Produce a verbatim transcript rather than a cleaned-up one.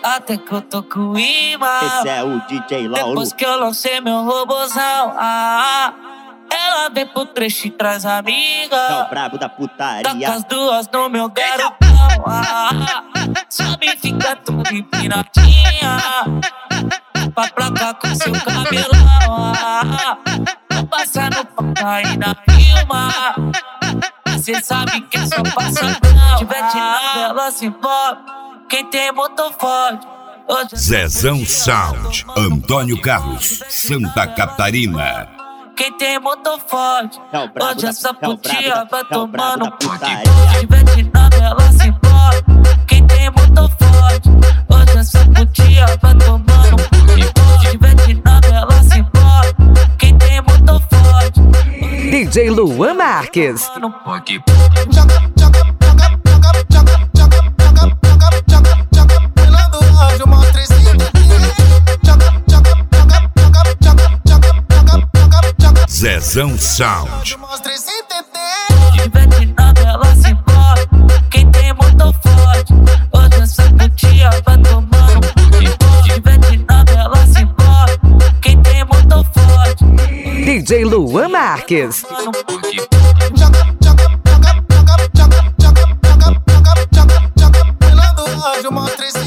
até que eu tô com imã. Esse é o D J Lauro. Depois que eu lancei meu robozão, ah, ela vem pro trecho e traz amiga. É o brabo da putaria. Tá com as duas no meu garotão, ah, sobe e fica tudo empinadinha. Pra placar com seu cabelão, ah, vou passar no papai na rima. Cê sabe que é só passadão. Tiver de nada, ela se envolve. Quem tem motor forte. Zezão Sound, Antônio Carlos, Santa Catarina. Quem tem motor forte. Hoje essa putinha vai tomando putaria. Se tiver de nada, ela se envolve. Quem tem motor forte. Hoje essa putinha vai tomando Se tiver de nada, ela se envolve. Quem tem motor forte. D J Luan Marques. Joga, joga, joga, joga, joga, joga, joga, joga, joga, joga, pelando o anjo, mó trezentos. Joga, joga, joga, joga, joga, joga, joga, joga, joga. Zezão Sound. Mó trezentos. Se tiver de nada, ela se envolve. Quem tem motor forte. Hoje essa putinha vai tomando. Se tiver de nada, ela se envolve. Quem tem motor forte. D J Luan Marques. Joga, joga, joga, joga, joga, joga, joga, joga, joga, pelando o anjo, mó trezentos.